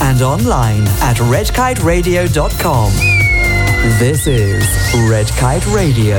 and online at redkiteradio.com. This is Red Kite Radio.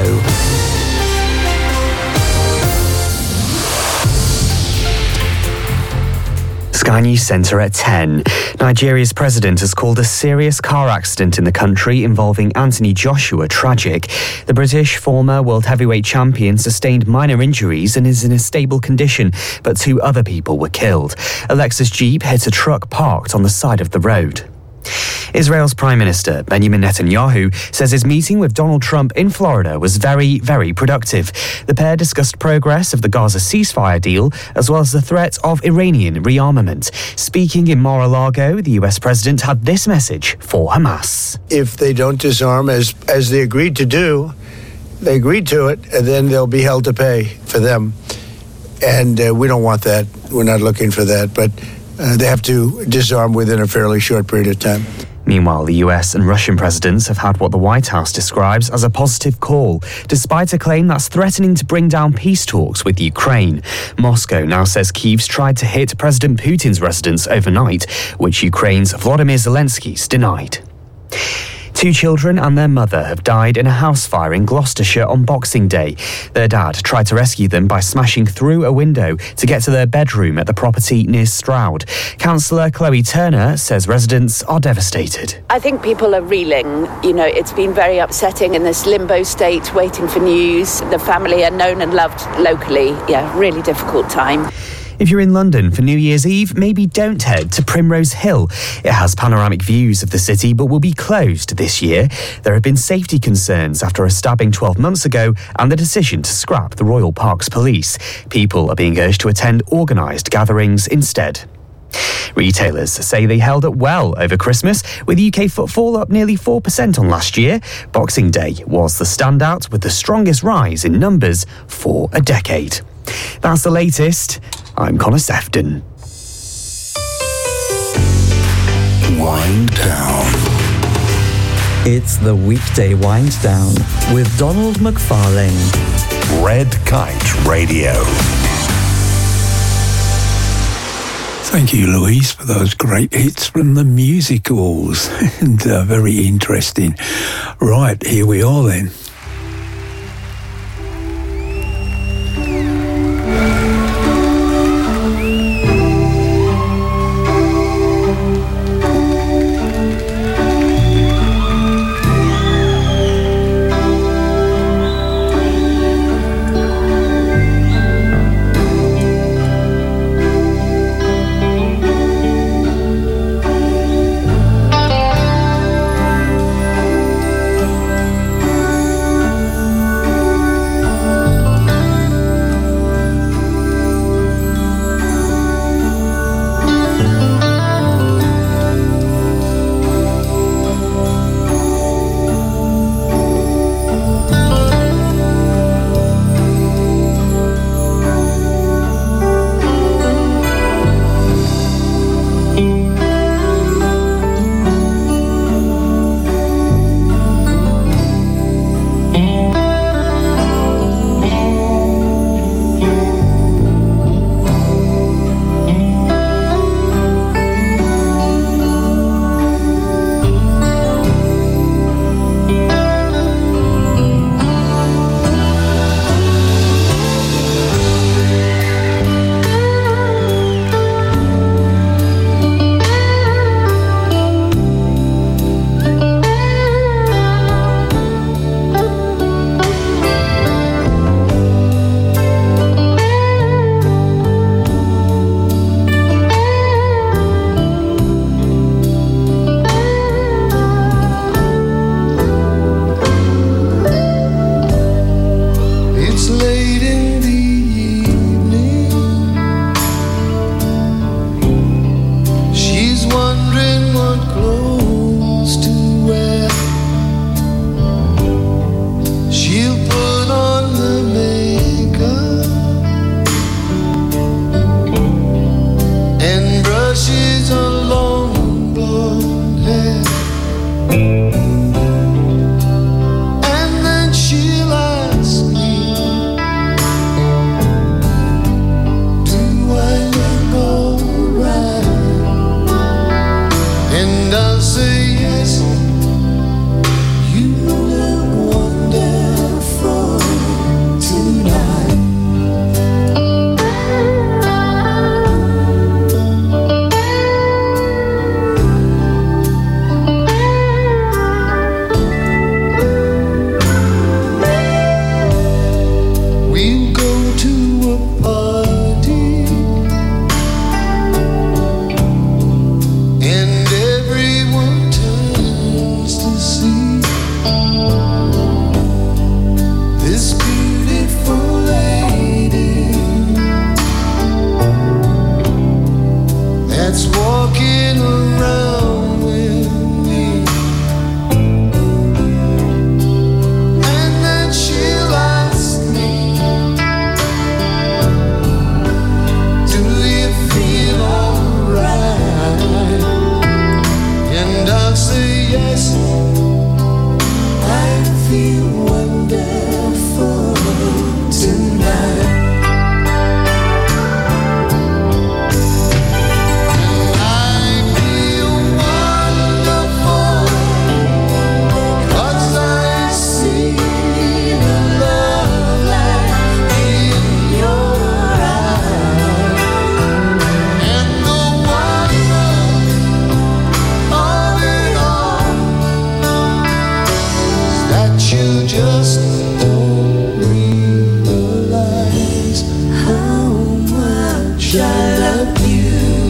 Sky News Centre at 10. Nigeria's president has called a serious car accident in the country involving Anthony Joshua tragic. The British former world heavyweight champion sustained minor injuries and is in a stable condition, but 2 other people were killed. A Lexus Jeep hit a truck parked on the side of the road. Israel's Prime Minister, Benjamin Netanyahu, says his meeting with Donald Trump in Florida was very, very productive. The pair discussed progress of the Gaza ceasefire deal, as well as the threat of Iranian rearmament. Speaking in Mar-a-Lago, the US president had this message for Hamas. If they don't disarm as they agreed to do, they agreed to it, and then they'll be held to pay for them. And we don't want that. We're not looking for that. But they have to disarm within a fairly short period of time. Meanwhile, the US and Russian presidents have had what the White House describes as a positive call, despite a claim that's threatening to bring down peace talks with Ukraine. Moscow now says Kyiv's tried to hit President Putin's residence overnight, which Ukraine's Volodymyr Zelensky's denied. 2 children and their mother have died in a house fire in Gloucestershire on Boxing Day. Their dad tried to rescue them by smashing through a window to get to their bedroom at the property near Stroud. Councillor Chloe Turner says residents are devastated. I think people are reeling. You know, it's been very upsetting in this limbo state, waiting for news. The family are known and loved locally. Yeah, really difficult time. If you're in London for New Year's Eve, maybe don't head to Primrose Hill. It has panoramic views of the city but will be closed this year. There have been safety concerns after a stabbing 12 months ago and the decision to scrap the Royal Parks Police. People are being urged to attend organised gatherings instead. Retailers say they held up well over Christmas, with UK footfall up nearly 4% on last year. Boxing Day was the standout, with the strongest rise in numbers for a decade. That's the latest. I'm Connor Sefton. Wind Down. It's the weekday wind down with Donald McFarlane. Red Kite Radio. Thank you, Louise, for those great hits from the musicals. And very interesting. Right, here we are then. yes, I feel wonderful tonight. Just don't realize how much I love you.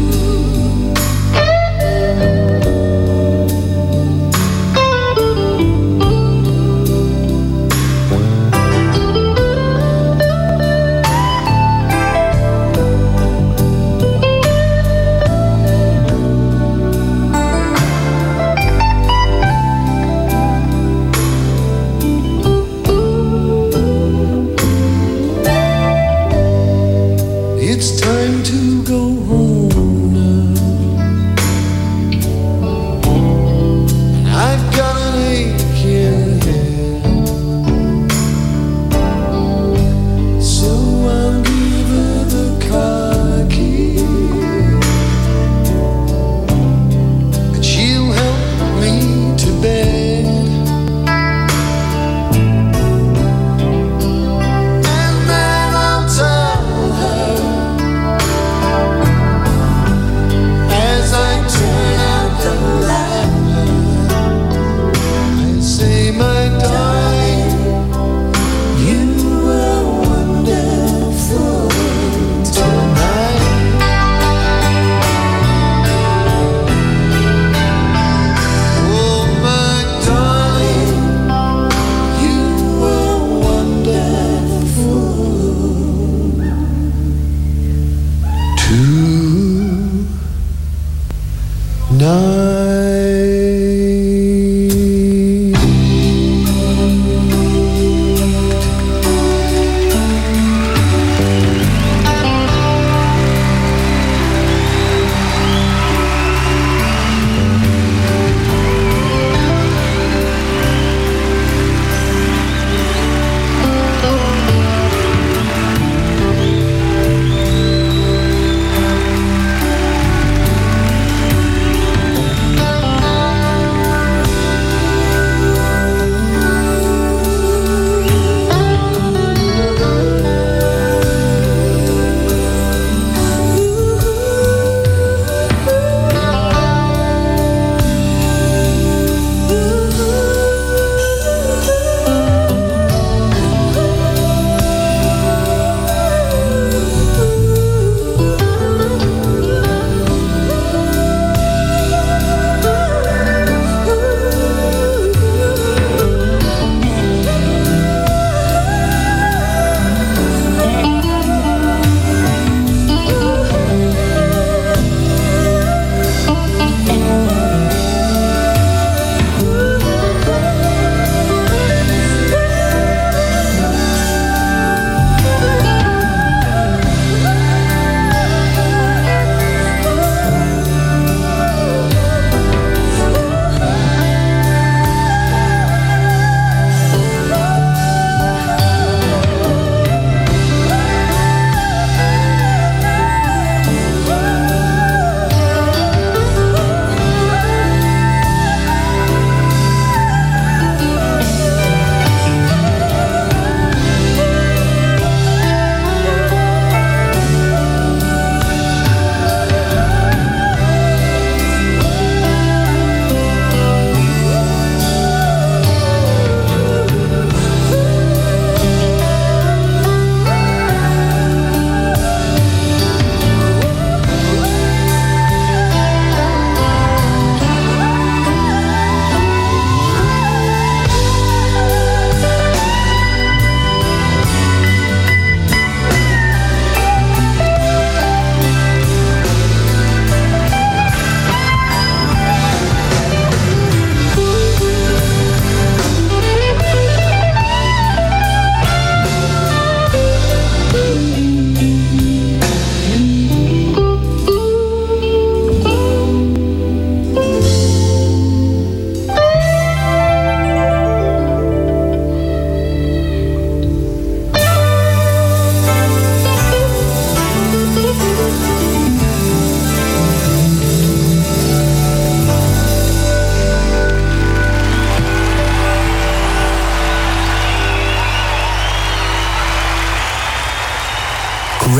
It's time to go home now. I've got an aching head, so I'll give her the car key, and she'll help me to bed. And then I'll tell her, as I turn out the light, I say, my darling, you were wonderful tonight. Oh, my darling, you were wonderful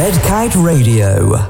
Red Kite Radio.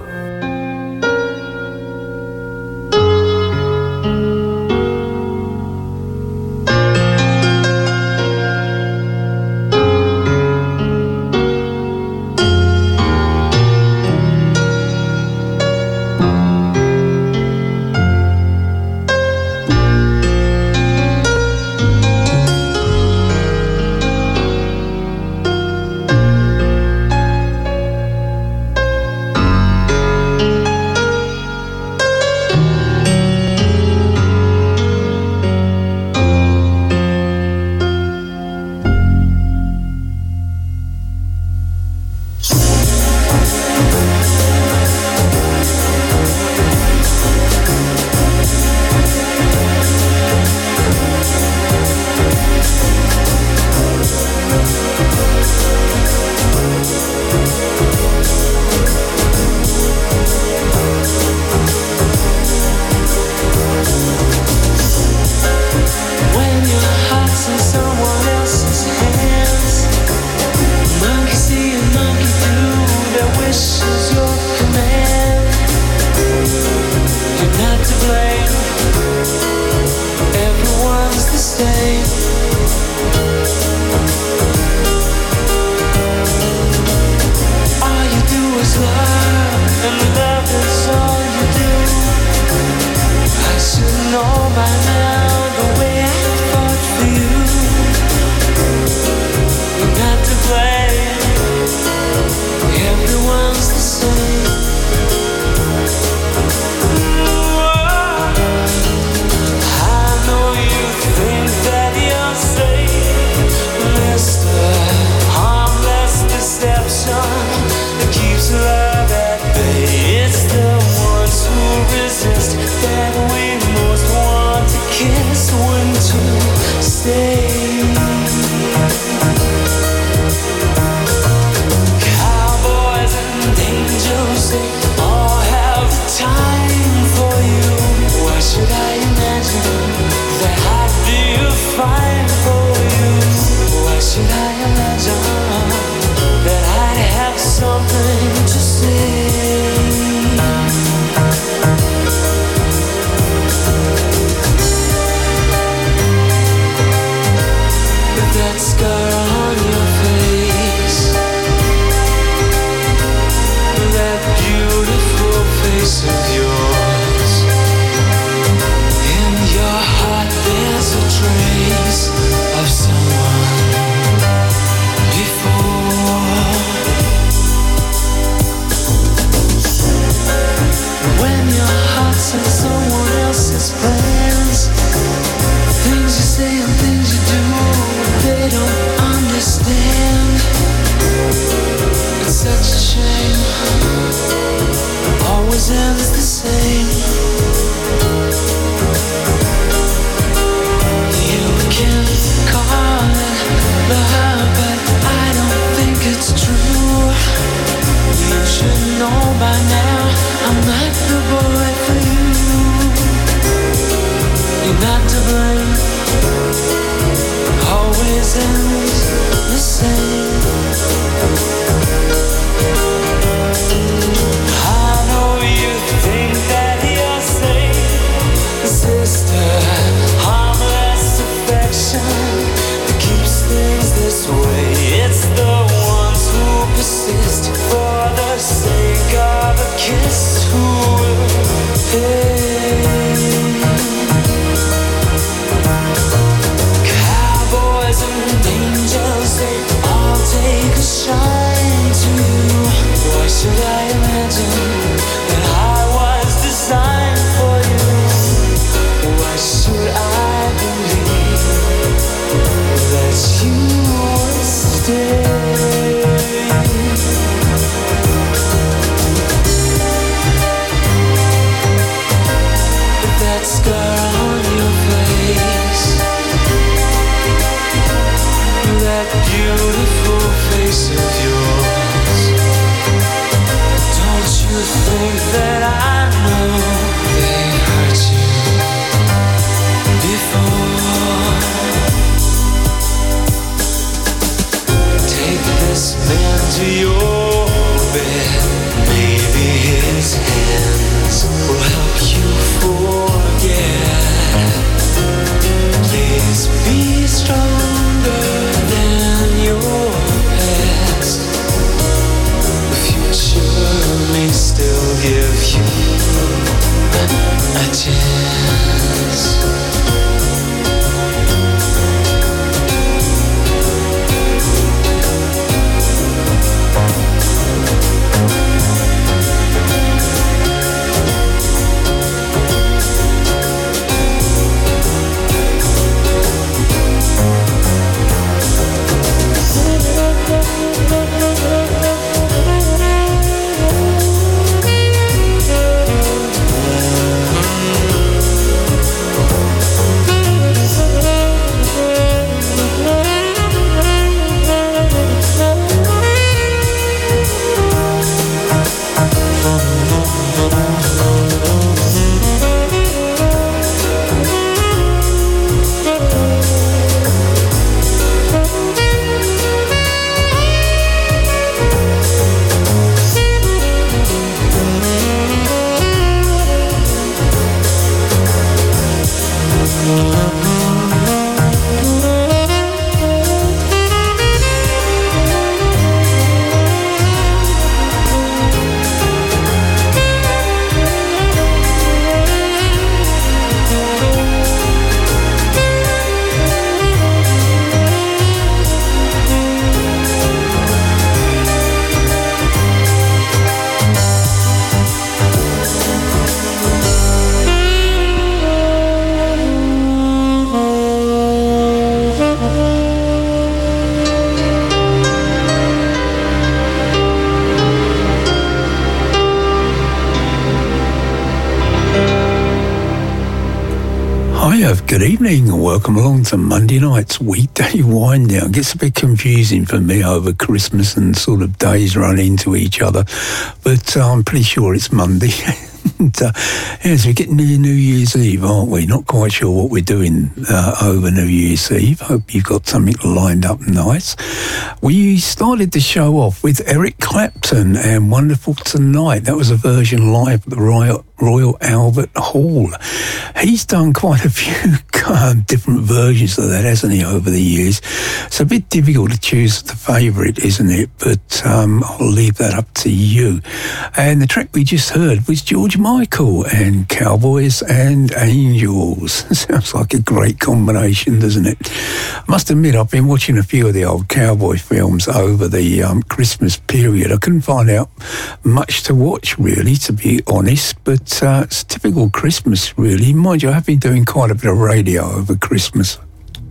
Hiya, good evening and welcome along to Monday night's weekday wind down. Gets a bit confusing for me over Christmas and sort of days run into each other, but I'm pretty sure it's Monday. And, as we're getting near New Year's Eve, aren't we? Not quite sure what we're doing over New Year's Eve. Hope you've got something lined up nice. We started the show off with Eric Clapton and Wonderful Tonight. That was a version live at the Royal Albert Hall. He's done quite a few different versions of that, hasn't he, over the years? It's a bit difficult to choose the favourite, isn't it? But I'll leave that up to you. And the track we just heard was George Michael and Cowboys and Angels. Sounds like a great combination, doesn't it? I must admit, I've been watching a few of the old cowboy films over the Christmas period. I couldn't find out much to watch, really, to be honest, but it's typical Christmas, really. Mind you, I have been doing quite a bit of radio over Christmas.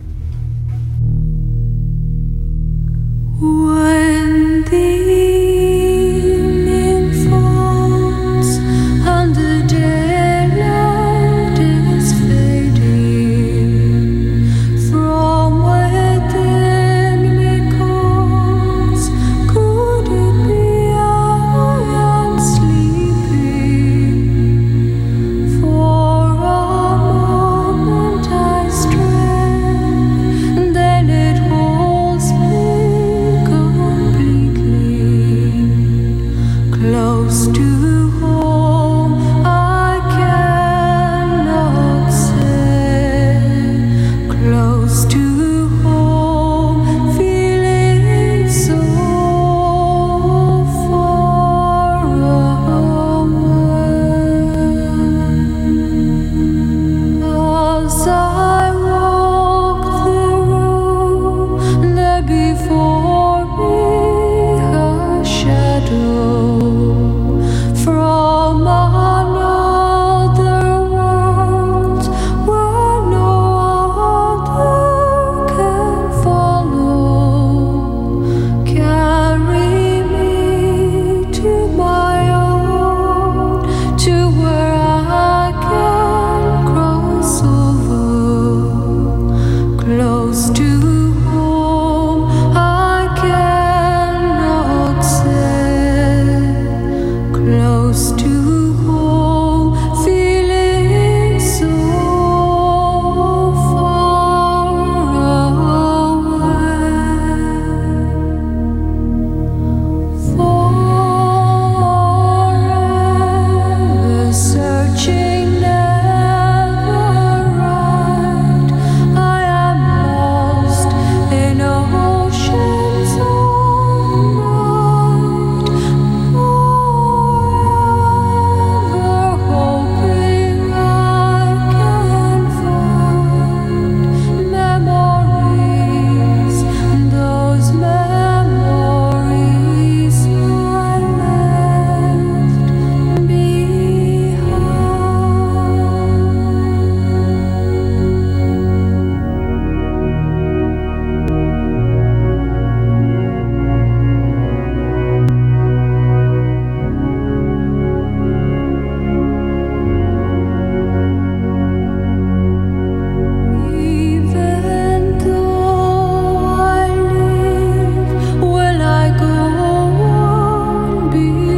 When the evening falls and the daylight is fading, from within me calls, could it be I am sleeping? For a moment I stray, and then it holds me close to home, I cannot say. Close to home, feeling so far away. As I walk the room, there before me a shadow from another world where no other can follow. Carry me to my own, to where I can cross over. Close to home, I cannot say. Close to home, feeling so far away. Forever searching, never right. I am lost in oceans all night. Forever hoping I can find memories, those memories I left behind. Even though I live, will I go on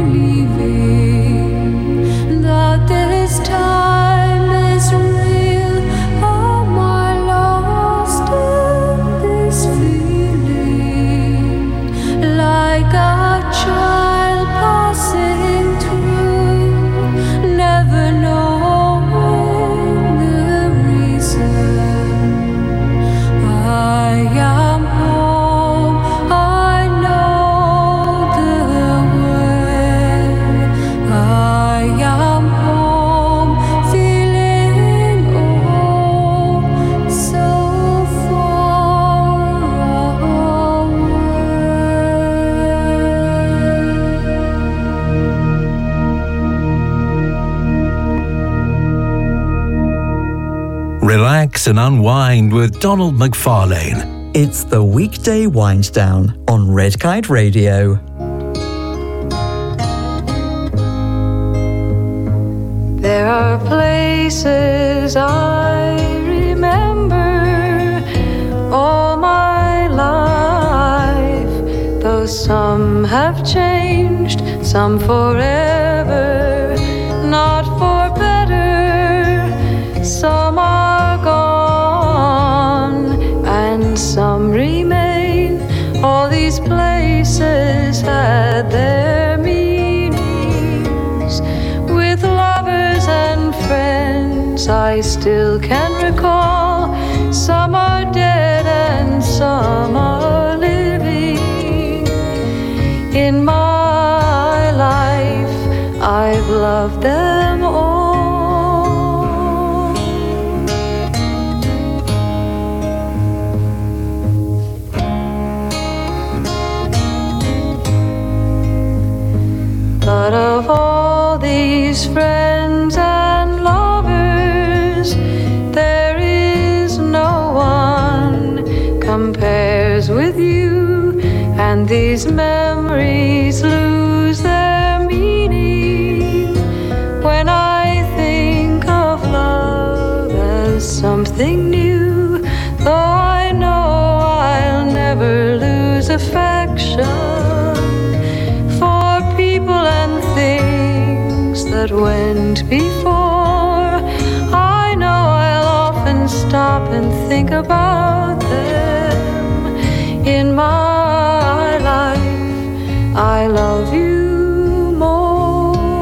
believing that this time is real? Am I lost in this feeling, like a child passing through, never knowing the reason? I am home, I know the way. I am home, feeling oh so far away. Relax and unwind with Donald McFarlane. It's the weekday wind down on Red Kite Radio. There are places I have changed, some forever, not for better. Some are gone and some remain. All these places had their meanings. With lovers and friends I still can recall. Some are dead and some are living. In my life I've loved them all. But of all these friends and lovers, there is no one compares with you, and these memories lose their meaning when I think of love as something new. Though I know I'll never lose affection for people and things that went before. I know I'll often stop and think about them. In my life I love you more.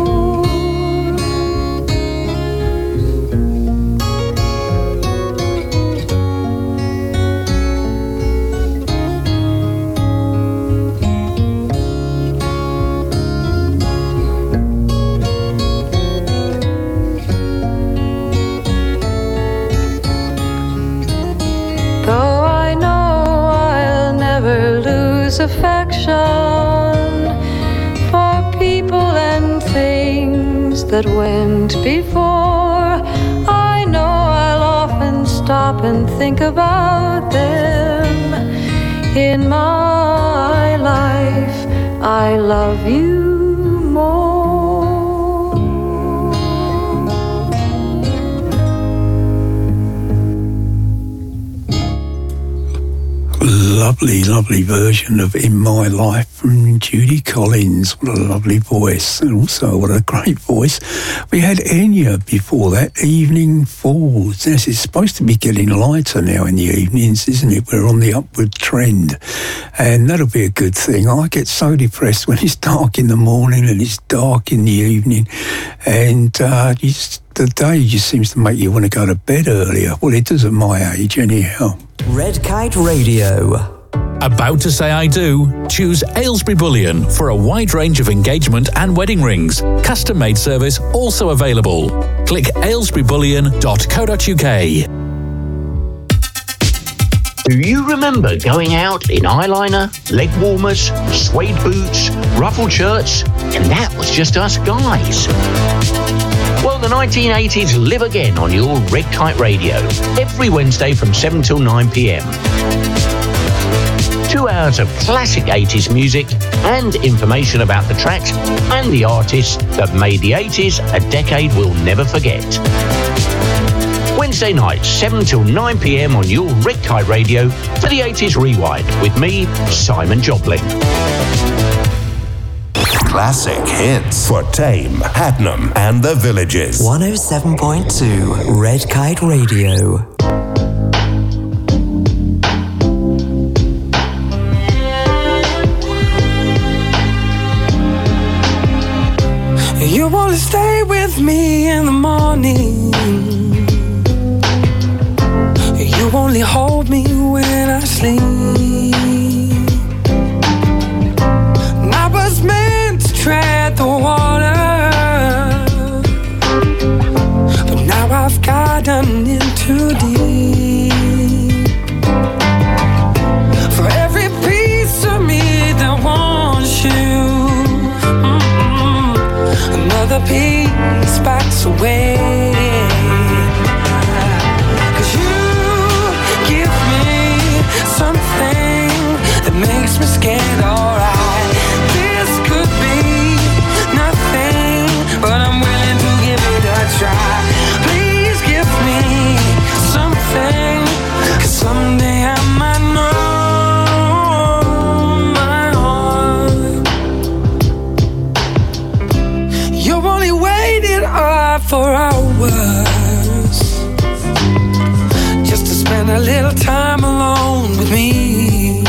Though I know I'll never lose affection for people and things that went before, I know I'll often stop and think about them. In my life I love you more. Lovely, lovely version of In My Life from Judy Collins. What a lovely voice, and also what a great voice. We had Enya before that, Evening Falls. Yes, it's supposed to be getting lighter now in the evenings, isn't it? We're on the upward trend, and that'll be a good thing. I get so depressed when it's dark in the morning and it's dark in the evening, and the day just seems to make you want to go to bed earlier. Well, it does at my age anyhow. Red Kite Radio. About to say I do? Choose Aylesbury Bullion for a wide range of engagement and wedding rings. Custom-made service also available. Click aylesburybullion.co.uk. Do you remember going out in eyeliner, leg warmers, suede boots, ruffled shirts, and that was just us guys? Well, the 1980s live again on your Red Kite Radio, every Wednesday from 7 till 9 p.m. 2 hours of classic 80s music and information about the tracks and the artists that made the 80s a decade we'll never forget. Wednesday nights, 7 till 9 p.m. on your Red Kite Radio for the 80s Rewind with me, Simon Jobling. Classic hits for Tame, Hadnam and the Villages. 107.2 Red Kite Radio. You wanna stay with me in the morning. You only hold me when I sleep. And I was meant to tread the water, but now I've gotten in too deep. For every piece of me that wants you, another piece backs away. 'Cause you give me something hours just to spend a little time alone with me.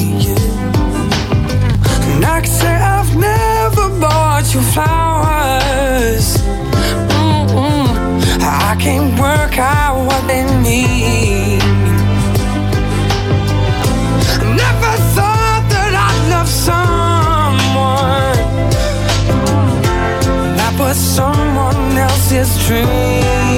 And I can say I've never bought you flowers. I can't work out what they mean. Never thought that I'd love someone that was someone else's dream.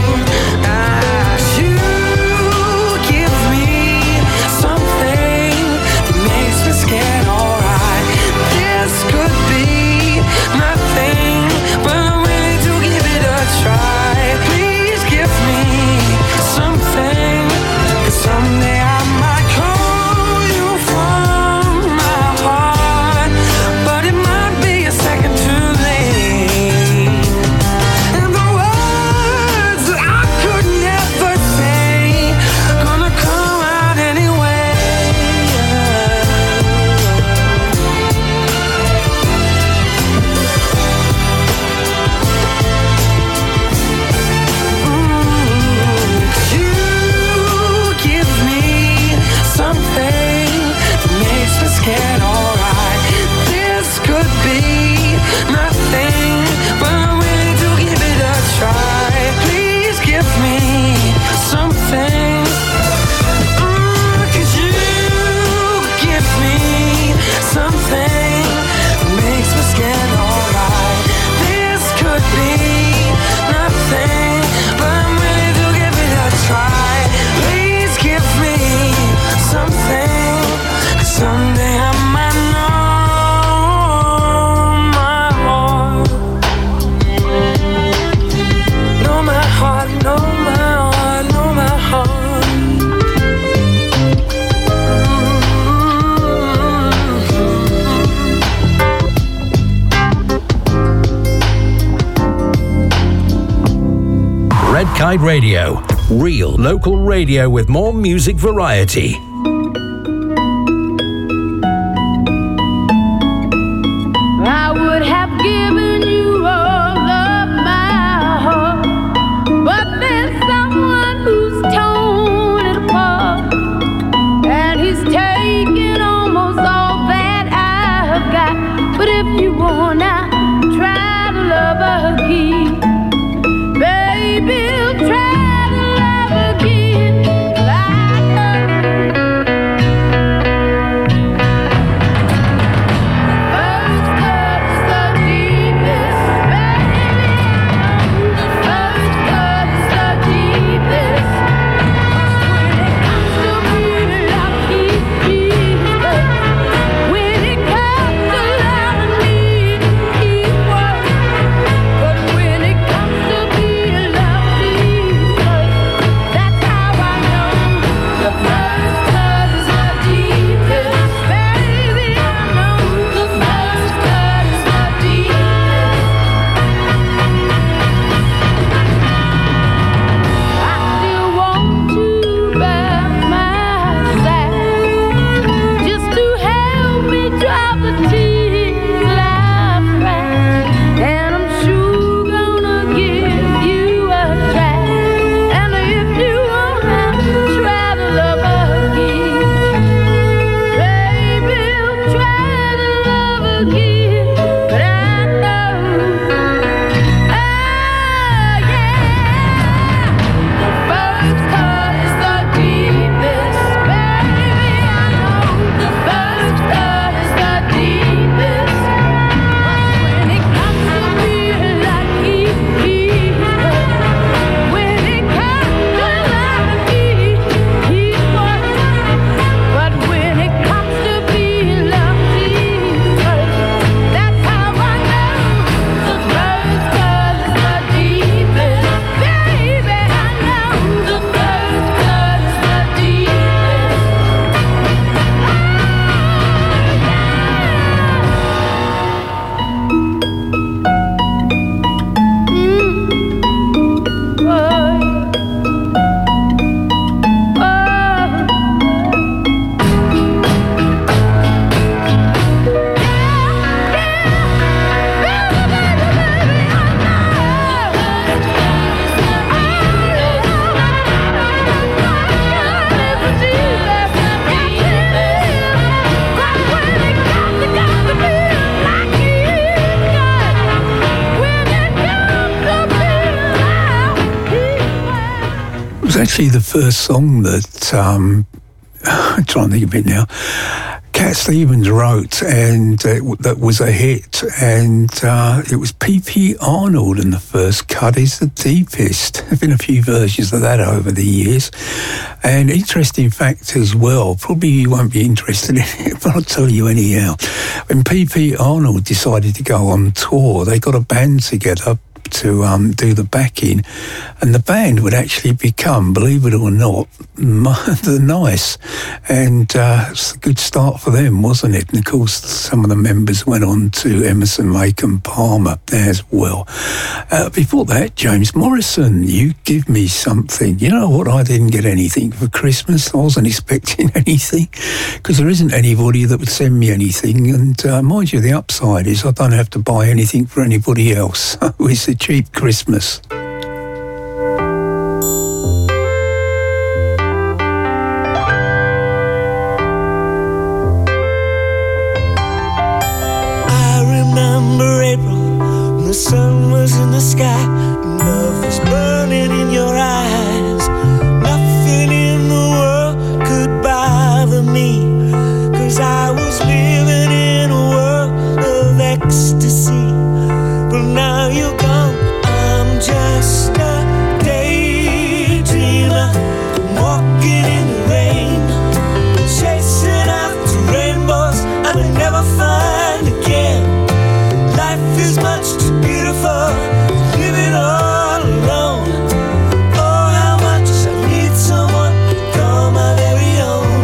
You give me something that makes me scared, alright. This could be nothing, but I'm willing to give it a try. Please give me something, 'cause someday I might call you from my heart, but it might be a second too late. And the words that I could never say gonna come out anyway. You give me something that makes me scared, alright. This could be nothing, but I'm willing to give it a try. Please give me something, 'cause you give me something that makes me scared, alright. This could be nothing, but I'm willing to give it a try. Please give me something, 'cause someday I might know my heart, know my heart, know my heart. Red Kite Radio. Real local radio with more music variety. I would have given you all of my heart, but there's someone who's torn it apart, and he's taken almost all that I've got. But if you wanna try to love again, baby, try to love again like her. actually the first song that, I'm trying to think of it now, Cat Stevens wrote, and that was a hit, and it was P.P. Arnold, and the first cut is The Deepest. There have been a few versions of that over the years, and interesting fact as well, probably you won't be interested in it, but I'll tell you anyhow. When P.P. Arnold decided to go on tour, they got a band together to do the backing, and the band would actually become, believe it or not, The Nice, and it's a good start for them, wasn't it? And of course some of the members went on to Emerson, Lake and Palmer as well. Before that, James Morrison, You Give Me Something. You know what, I didn't get anything for Christmas. I wasn't expecting anything, because there isn't anybody that would send me anything, and mind you, the upside is I don't have to buy anything for anybody else. So it's a cheap Christmas. I remember April when the sun was in the sky and love was burning in your eyes. Nothing in the world could bother me, 'cause I was living in a world of ecstasy. But now you're gone, I'm just a daydreamer, walking in the rain, chasing after rainbows I may never find again. Life is much too beautiful, living all alone. Oh, how much I need someone to call my very own.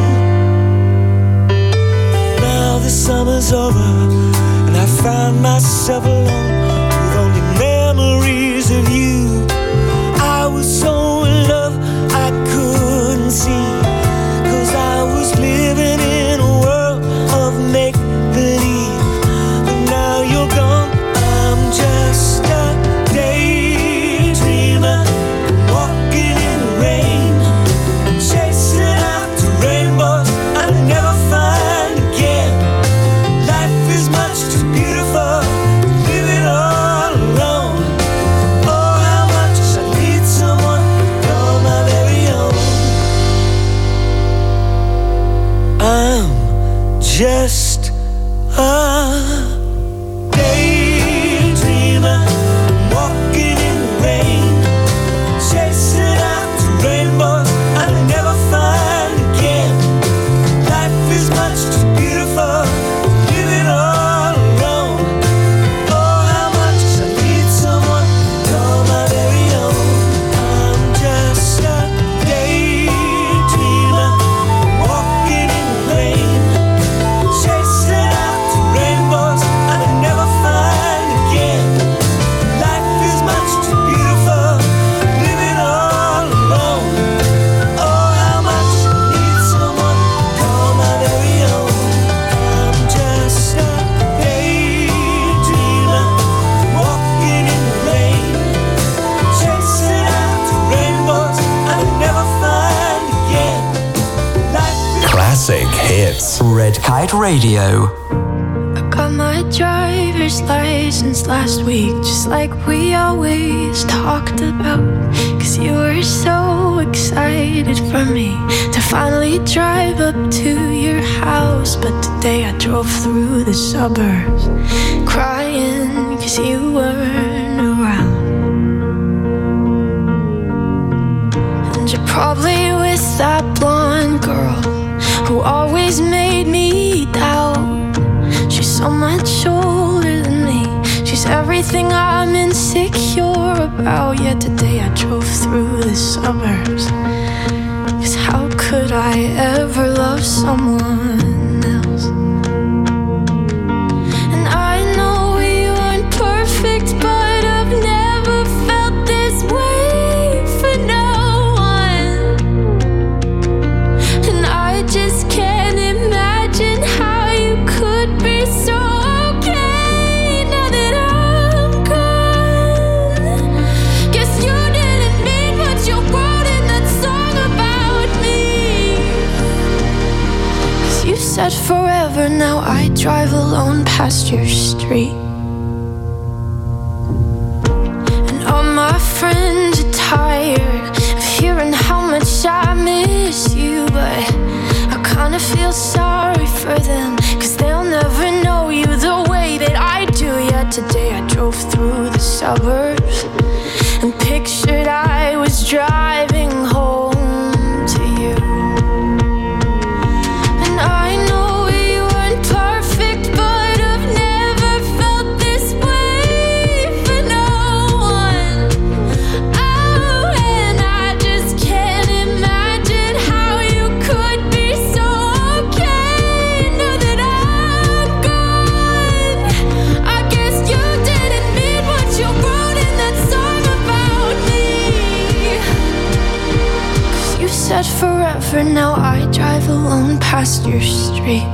Now the summer's over and I find myself alone, memories of you. I was so in love I couldn't see, 'cause I was living in a world of make-believe. But now you're gone, I'm just a daydreamer, walking in the rain, chasing after rainbows I'll never find again. Life is much too beautiful, living all alone. I'm just a daydreamer, walking in the rain, chasing after rainbows I'll never find again. Life is much too beautiful, living all alone. Oh, how much I need someone to call my very own. I'm just a daydreamer, walking in the rain, chasing after rainbows I'll never find again. Life is much too beautiful, living all alone. Oh, how much I need someone to call my very own. I'm just a daydreamer, walking in the rain, chasing after rainbows I'll never find again. Classic hits. Red Kite Radio. I got my driver's license last week, just like we always talked about. 'Cause you were so excited for me to finally drive up to your house. But today I drove through the suburbs crying 'cause you weren't around. And you're probably with that blonde girl who always made me doubt. She's so much older than me, she's everything I'm insecure about. Yet today I drove through the suburbs, 'cause how could I ever love someone else? And I know we weren't perfect, but I've never felt this way for no one. And I just can't imagine how you could be so okay now that I'm gone. Guess you didn't mean what you wrote in that song about me. 'Cause you said forever, now I drive alone past your street. And all my friends are tired of hearing how much I miss you, but I kinda feel sorry for them, 'cause they'll never know you the way that I do. Yet today I drove through the suburbs and pictured I was driving home to you. And I know we weren't perfect, but I've never felt this way for no one. Oh, and I just can't imagine how you could be so okay now that I'm gone. I guess you didn't mean what you wrote in that song about me. 'Cause you said forever, now I drive alone past your street.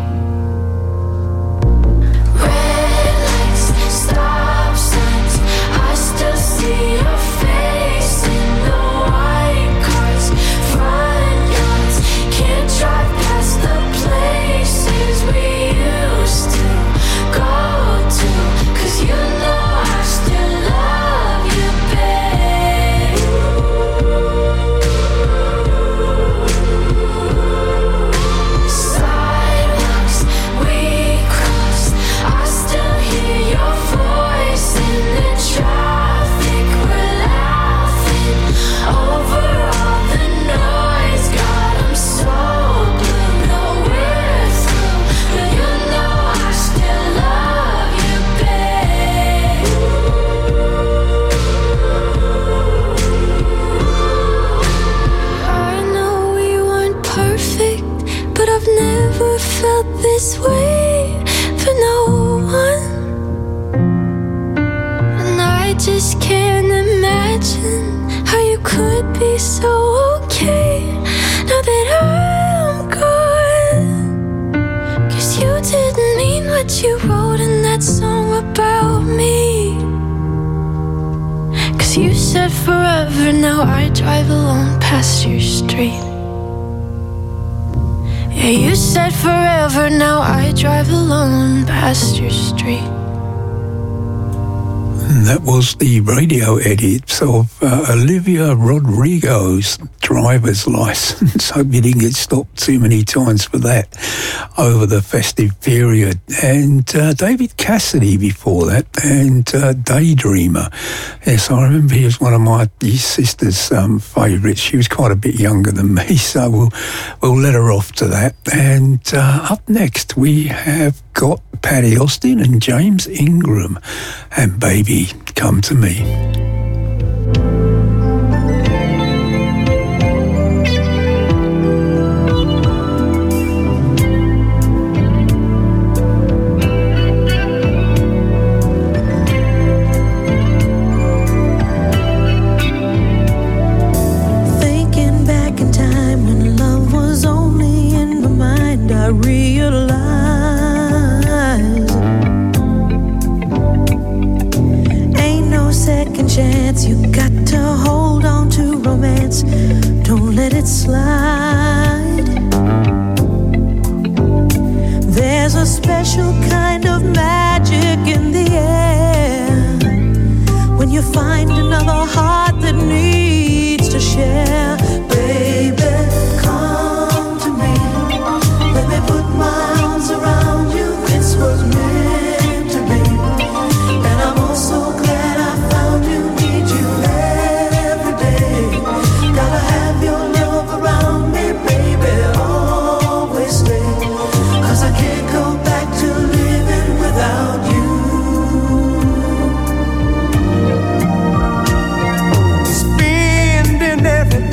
Red lights, stop signs, I still see your face in the white cars, front yards. Can't drive past the places we used to go to, 'cause you know I still love you, babe. Sidewalks we crossed, I still hear your voice in the traffic. We're laughing over all the noise. God, I'm so blue, no we're through, but you know I still love you, babe. I know we weren't perfect, but I've never felt this way for no one. And I just can't imagine how you could be so okay now that I'm gone. 'Cause you didn't mean what you wrote in that song about me. 'Cause you said forever, now I drive alone past your street. Yeah, you said forever, now I drive alone past your street. And that was the radio edit of Olivia Rodrigo's driver's license. Hope you didn't get stopped too many times for that over the festive period. And David Cassidy before that, and Daydreamer. Yes, I remember he was one of my sister's favourites. She was quite a bit younger than me, so we'll let her off to that. And up next we have got Paddy Austin and James Ingram and Baby Come to Me. Thinking back in time when love was only in my mind, I realized ain't no second chance. You got to hold on to romance, don't let it slide. There's a special kind of magic in the air when you find another heart that needs to share. Baby, come to me, let me put my arms around you. This was meant to be, and I'm also glad I found you. Need you every day, gotta have your love around me, baby, always stay, 'cause I can't go back to living without you. Spending every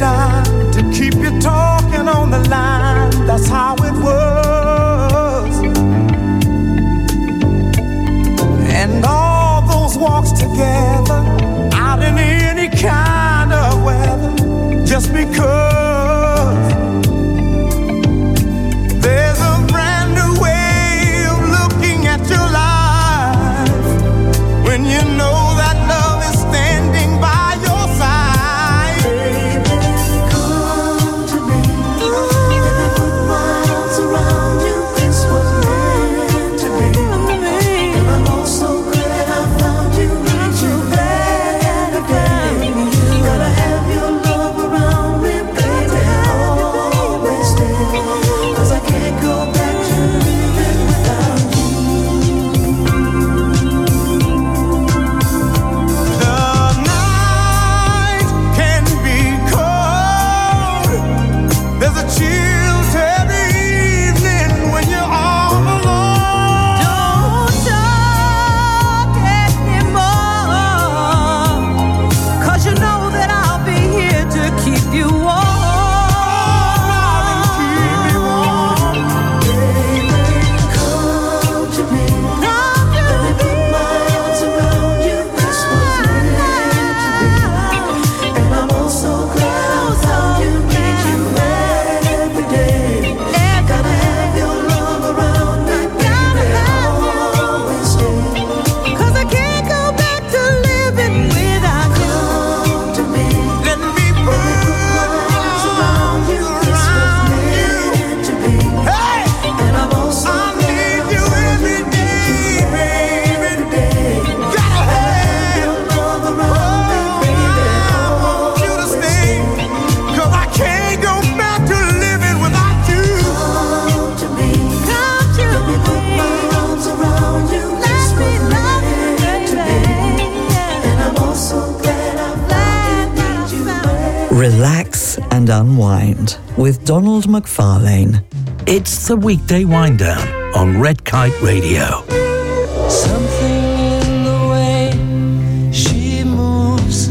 Unwind with Donald McFarlane. It's the weekday wind down on Red Kite Radio. Something in the way she moves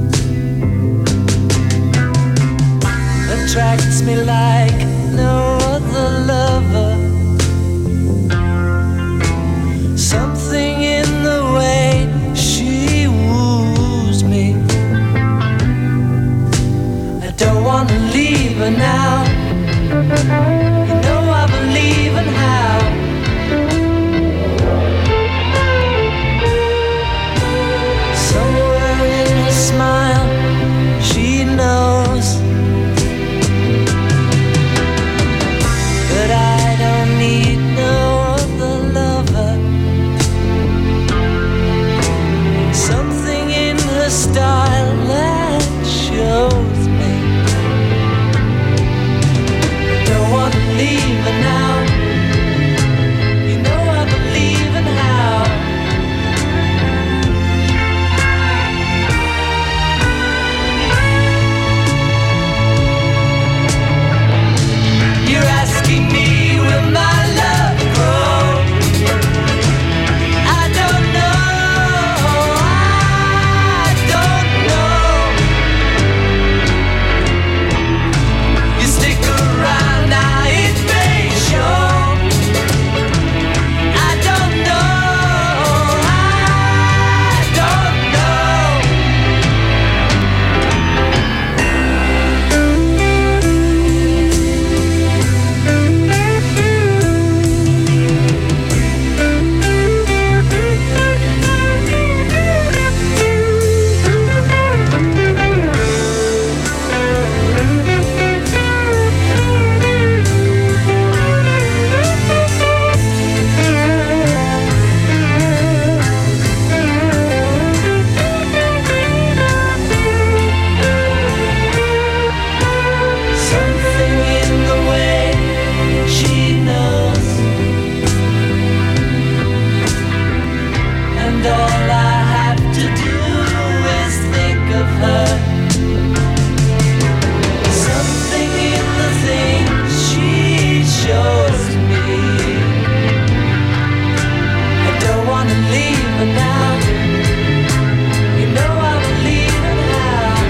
attracts me like no other lover. Something in the way she woos me. I don't want to leave her now. You know I believe in how. Somewhere in her smile, she knows that I don't need no other lover. Something in her style that shows me I don't want to leave her now. You know I believe in how. You're asking me, will my love grow? I don't know, I don't know. You stick around now, it may show. I don't know, I don't know. Something in the way she knows, and all I have to do is think of her. Something in the things she shows me. I don't want to leave her now. You know I believe in how.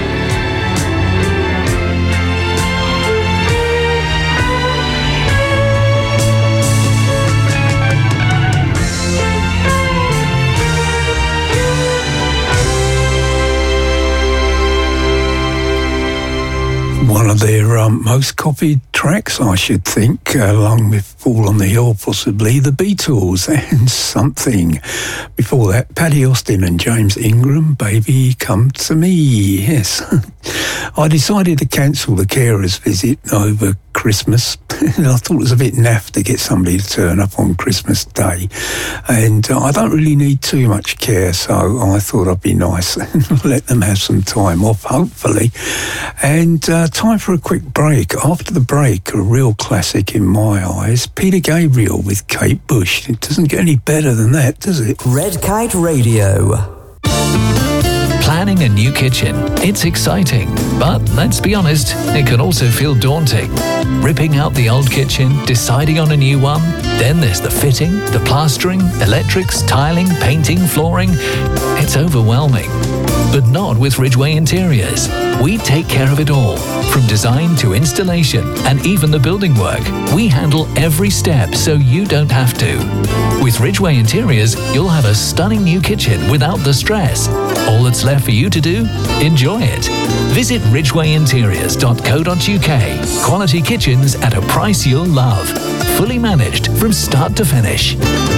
One of their most copied tracks, I should think, along with Fall on the Hill, possibly, the Beatles and Something. Before that, Paddy Austin and James Ingram, Baby Come to Me, yes. I decided to cancel the carers visit over Christmas. I thought it was a bit naff to get somebody to turn up on Christmas Day. And I don't really need too much care, so I thought I'd be nice and let them have some time off, hopefully. And time for a quick break. After the break, a real classic in my eyes, Peter Gabriel with Kate Bush. It doesn't get any better than that, does it? Red Kite Radio. Planning a new kitchen. It's exciting, but let's be honest, it can also feel daunting. Ripping out the old kitchen, deciding on a new one, then there's the fitting, the plastering, electrics, tiling, painting, flooring. It's overwhelming. But not with Ridgeway Interiors. We take care of it all, from design to installation and even the building work. We handle every step so you don't have to. With Ridgeway Interiors, you'll have a stunning new kitchen without the stress. All that's left for you to do? Enjoy it. Visit ridgwayinteriors.co.uk. Quality kitchens at a price you'll love. Fully managed from start to finish.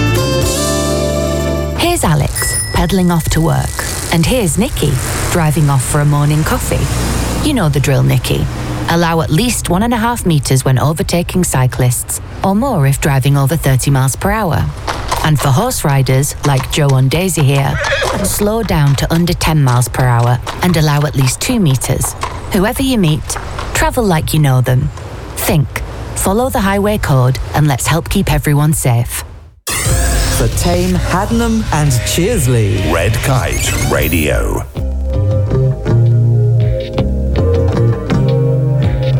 Here's Alex, pedalling off to work. And here's Nikki, driving off for a morning coffee. You know the drill, Nikki. Allow at least 1.5 metres when overtaking cyclists, or more if driving over 30 miles per hour. And for horse riders, like Joe on Daisy here, slow down to under 10 miles per hour and allow at least 2 metres. Whoever you meet, travel like you know them. Think, follow the highway code, and let's help keep everyone safe. For Tame, Hadnam and Cheersley. Red Kite Radio.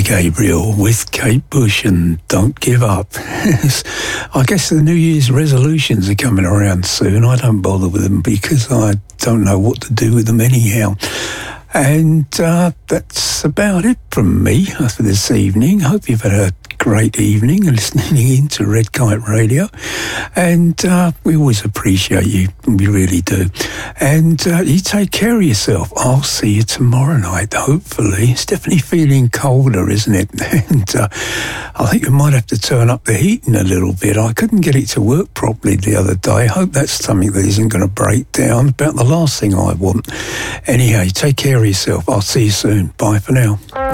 Gabriel with Kate Bush and Don't Give Up. I guess the New Year's resolutions are coming around soon. I don't bother with them because I don't know what to do with them anyhow. And that's about it from me for this evening. Hope you've had a great evening and listening in to Red Kite Radio. And we always appreciate you. We really do. And you take care of yourself. I'll see you tomorrow night, hopefully. It's definitely feeling colder, isn't it? And I think we might have to turn up the heating a little bit. I couldn't get it to work properly the other day. I hope that's something that isn't going to break down. About the last thing I want. Anyhow, take care of yourself. I'll see you soon. Bye for now.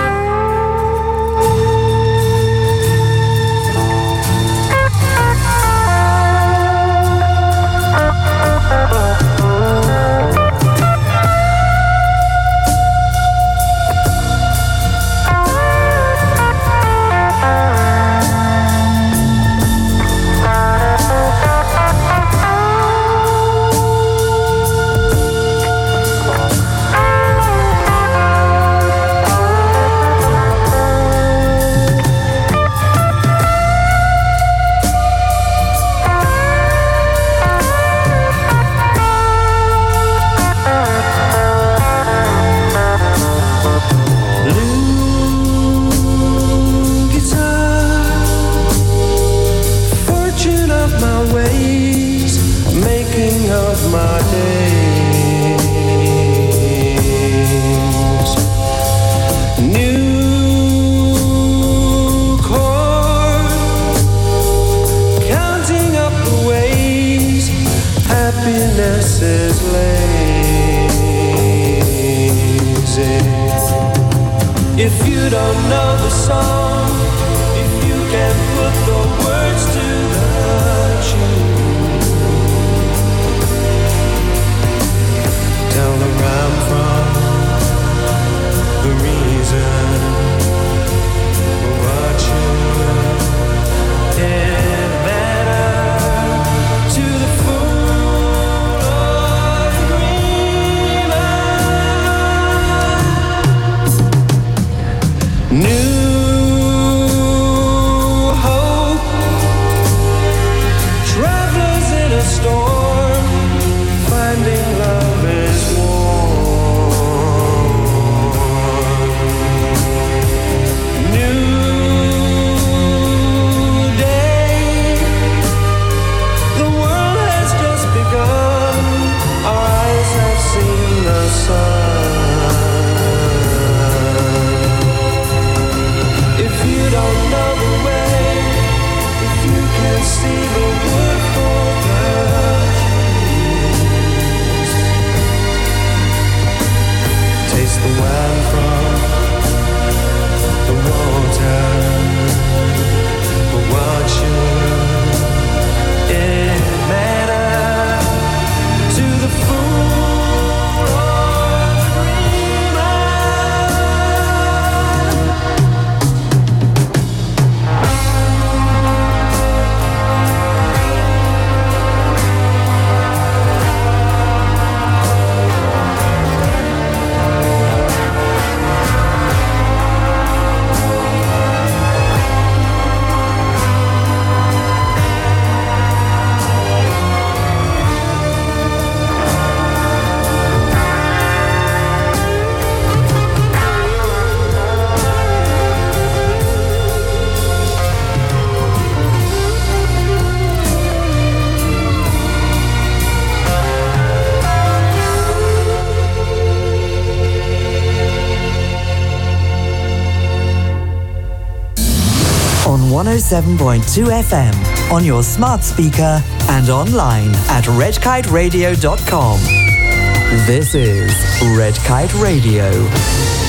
If you don't know the song, if you can't put the words to the tune, tell them where I'm from, the reason for what you did better to the fool or the dreamer. New hope, travelers in a storm, finding love is warm. New day, the world has just begun, our eyes have seen the sun. If you don't know the way, if you can't see the wood for the trees, taste the wine from the water, but what should it matter to the fool or the dreamer? On 107.2 FM, on your smart speaker and online at redkiteradio.com. This is Red Kite Radio.